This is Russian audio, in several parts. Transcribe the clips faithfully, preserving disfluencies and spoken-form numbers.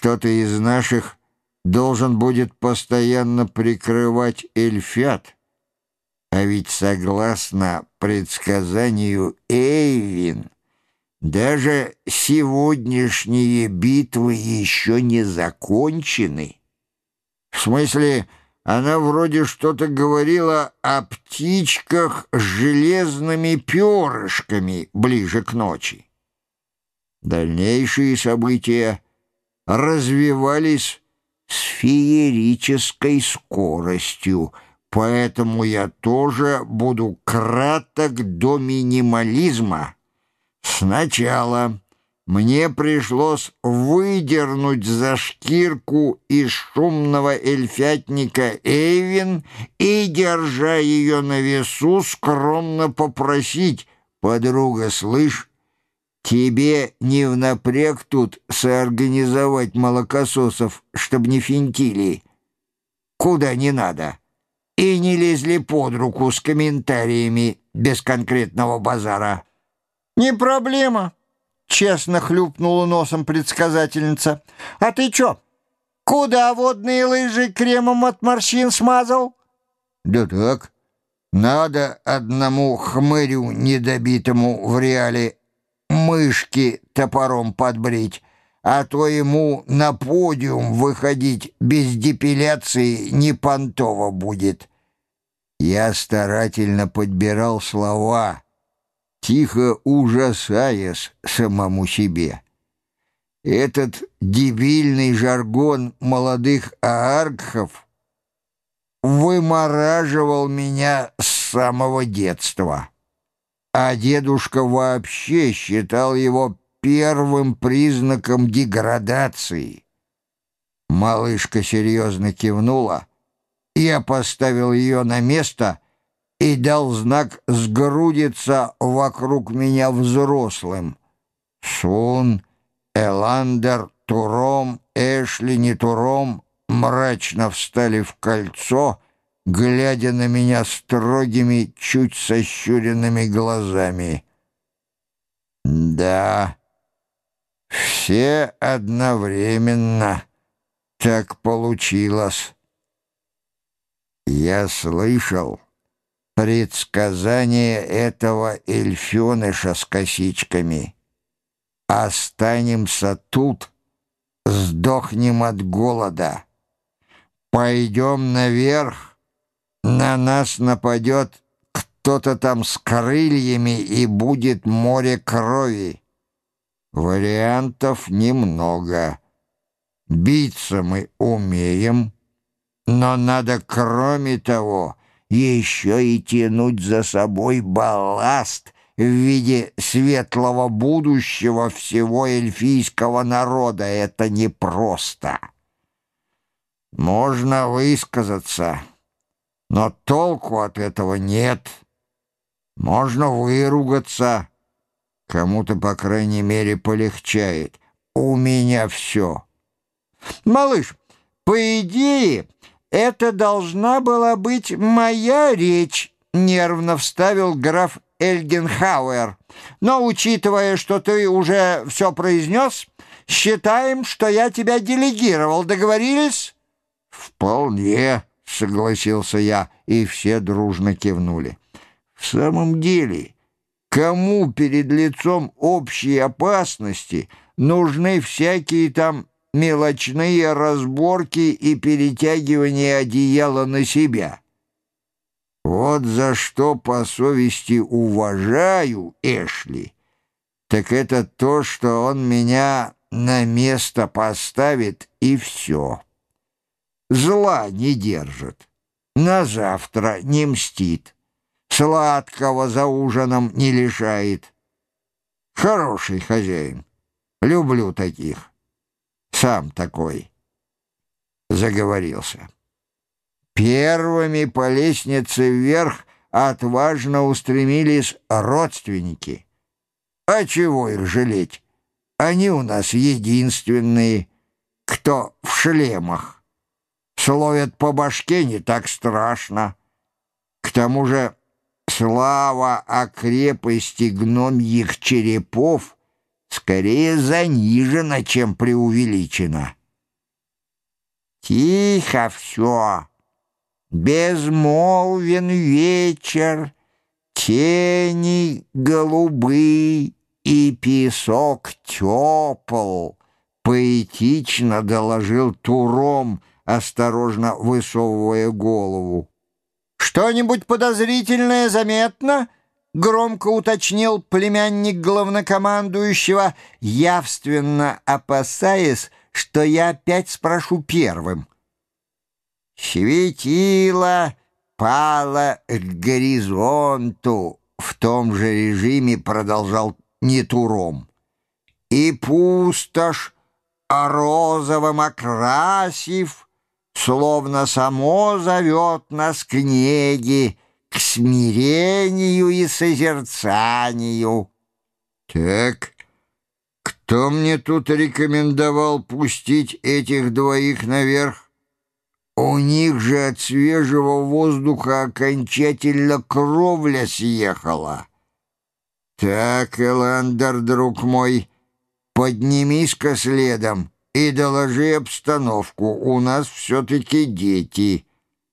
кто-то из наших должен будет постоянно прикрывать эльфят. А ведь согласно предсказанию Эйвин, даже сегодняшние битвы еще не закончены. В смысле, она вроде что-то говорила о птичках с железными перышками ближе к ночи. Дальнейшие события развивались с феерической скоростью, поэтому я тоже буду краток до минимализма. Сначала мне пришлось выдернуть за шкирку из шумного эльфятника Эйвин и, держа ее на весу, скромно попросить: «Подруга, слышь, тебе не внапряг тут соорганизовать молокососов, чтоб не финтили куда не надо и не лезли под руку с комментариями без конкретного базара?» «Не проблема», — честно хлюпнула носом предсказательница. «А ты чё, куда водные лыжи кремом от морщин смазал?» «Да так, надо одному хмырю недобитому в реале мышки топором подбрить, а то ему на подиум выходить без депиляции не понтово будет». Я старательно подбирал слова, тихо ужасаясь самому себе. Этот дебильный жаргон молодых ааркхов вымораживал меня с самого детства, а дедушка вообще считал его первым признаком деградации. Малышка серьезно кивнула, я поставил ее на место и дал знак сгрудиться вокруг меня взрослым. Сун, Эландер, Туром, Эшли, не Туром мрачно встали в кольцо, глядя на меня строгими, чуть сощуренными глазами. Да, все одновременно. Так получилось. Я слышал предсказание этого эльфеныша с косичками. Останемся тут, сдохнем от голода. Пойдем наверх, на нас нападет кто-то там с крыльями, и будет море крови. Вариантов немного. Биться мы умеем, но надо, кроме того, еще и тянуть за собой балласт в виде светлого будущего всего эльфийского народа. Это непросто. Можно высказаться, но толку от этого нет. Можно выругаться, кому-то, по крайней мере, полегчает. У меня все. «Малыш, по идее, это должна была быть моя речь», — нервно вставил граф Эльгенхауэр. «Но, учитывая, что ты уже все произнес, считаем, что я тебя делегировал. Договорились?» «Вполне», — согласился я, и все дружно кивнули. «В самом деле, кому перед лицом общей опасности нужны всякие там мелочные разборки и перетягивание одеяла на себя? Вот за что по совести уважаю Эшли, так это то, что он меня на место поставит, и все. Зла не держит, на завтра не мстит, сладкого за ужином не лишает. Хороший хозяин, люблю таких. Сам такой. Заговорился. Первыми по лестнице вверх отважно устремились родственники. А чего их жалеть? Они у нас единственные, кто в шлемах. Словят по башке не так страшно. К тому же слава о крепости гномьих черепов скорее занижена, чем преувеличена. Тихо все, безмолвен вечер, тени голубы и песок тепл, поэтично доложил Туром, осторожно высовывая голову. «Что-нибудь подозрительное заметно?» — громко уточнил племянник главнокомандующего, явственно опасаясь, что я опять спрошу первым. Светило пало к горизонту, в том же режиме продолжал Нетуром. И пустошь, а розовым окрасив, словно само зовет нас к неге, к смирению и созерцанию. Так, кто мне тут рекомендовал пустить этих двоих наверх? У них же от свежего воздуха окончательно кровля съехала. Так, Эландер, друг мой, поднимись-ка следом и доложи обстановку. У нас все-таки дети.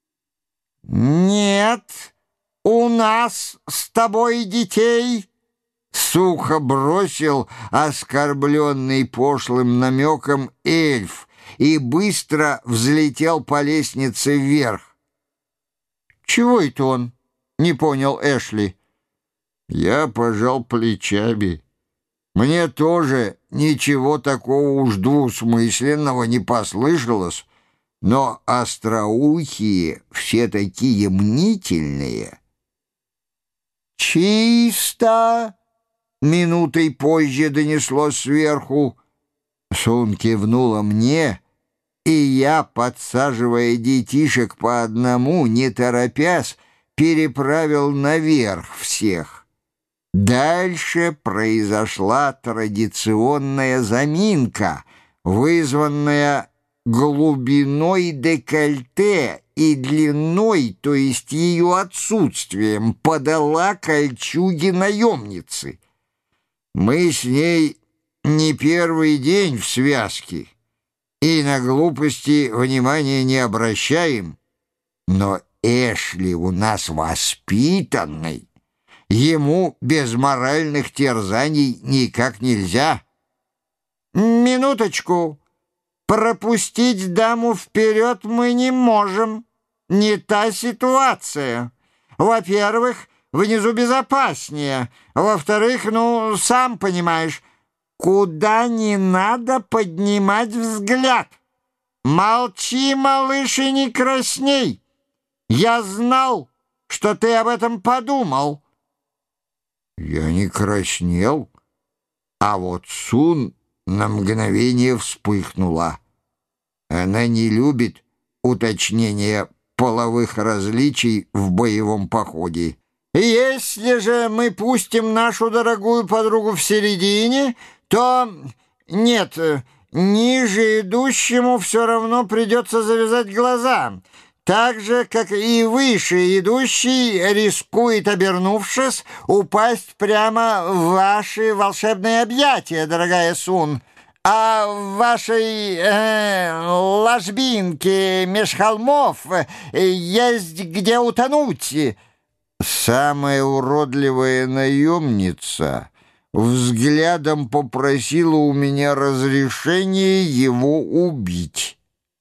Нет, у нас с тобой детей, сухо бросил оскорбленный пошлым намеком эльф и быстро взлетел по лестнице вверх. «Чего это он?» — не понял Эшли. Я пожал плечами. Мне тоже ничего такого уж двусмысленного не послышалось, но остроухие все такие мнительные. «Чисто!» — минутой позже донеслось сверху. Сун кивнула мне, и я, подсаживая детишек по одному, не торопясь, переправил наверх всех. Дальше произошла традиционная заминка, вызванная глубиной декольте и длиной, то есть ее отсутствием, подала кольчуги наемницы. Мы с ней не первый день в связке и на глупости внимания не обращаем, но Эшли у нас воспитанный. Ему без моральных терзаний никак нельзя. «Минуточку. Пропустить даму вперед мы не можем. Не та ситуация. Во-первых, внизу безопаснее. Во-вторых, ну, сам понимаешь, куда не надо поднимать взгляд. Молчи, малыш, и не красней. Я знал, что ты об этом подумал». Я не краснел, а вот Сун на мгновение вспыхнула. Она не любит уточнения половых различий в боевом походе. «Если же мы пустим нашу дорогую подругу в середине, то нет, ниже идущему все равно придется завязать глаза». Так же, как и выше идущий рискует, обернувшись, упасть прямо в ваши волшебные объятия, дорогая Сун. А в вашей э, ложбинке меж холмов есть где утонуть. Самая уродливая наемница взглядом попросила у меня разрешения его убить.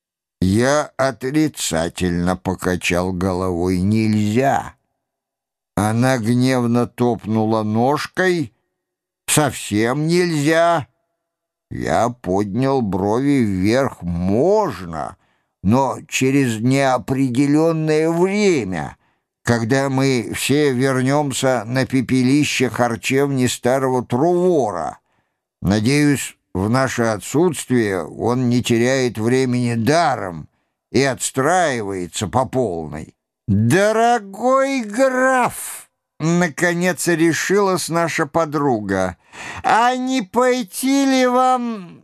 Я отрицательно покачал головой. Нельзя. Она гневно топнула ножкой. Совсем нельзя. Я поднял брови вверх. Можно, но через неопределенное время, когда мы все вернемся на пепелище харчевни старого Трувора. Надеюсь, в наше отсутствие он не теряет времени даром и отстраивается по полной. «Дорогой граф!» — наконец решилась наша подруга. «А не пойти ли вам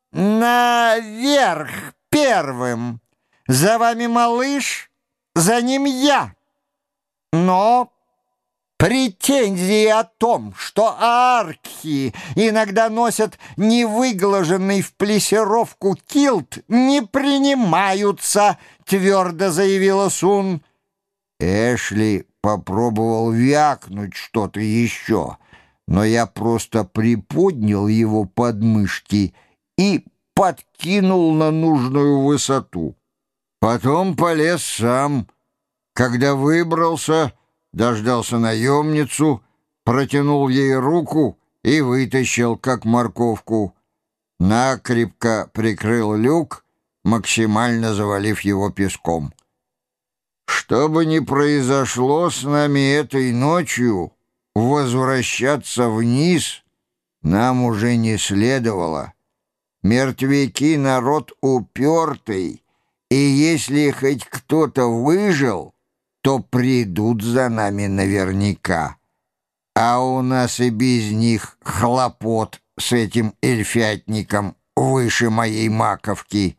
наверх первым? За вами малыш, за ним я. Но Претензии о том, что архи иногда носят невыглаженный в плессировку килт, не принимаются, твердо заявила Сун. Эшли попробовал вякнуть что-то еще, но я просто приподнял его подмышки и подкинул на нужную высоту. Потом полез сам. Когда выбрался, дождался наемницу, протянул ей руку и вытащил, как морковку. Накрепко прикрыл люк, максимально завалив его песком. Что бы ни произошло с нами этой ночью, возвращаться вниз нам уже не следовало. Мертвяки — народ упертый, и если хоть кто-то выжил, то придут за нами наверняка. А у нас и без них хлопот с этим эльфятником выше моей маковки.